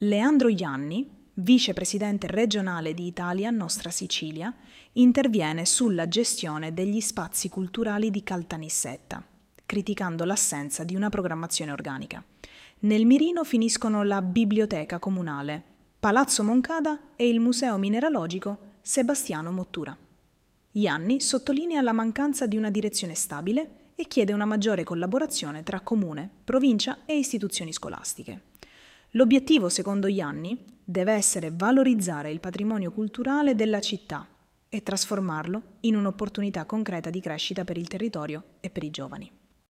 Leandro Ianni, vicepresidente regionale di Italia Nostra Sicilia, interviene sulla gestione degli spazi culturali di Caltanissetta, criticando l'assenza di una programmazione organica. Nel mirino finiscono la biblioteca comunale, Palazzo Moncada e il Museo Mineralogico Sebastiano Mottura. Ianni sottolinea la mancanza di una direzione stabile e chiede una maggiore collaborazione tra comune, provincia e istituzioni scolastiche. L'obiettivo, secondo Ianni, deve essere valorizzare il patrimonio culturale della città e trasformarlo in un'opportunità concreta di crescita per il territorio e per i giovani.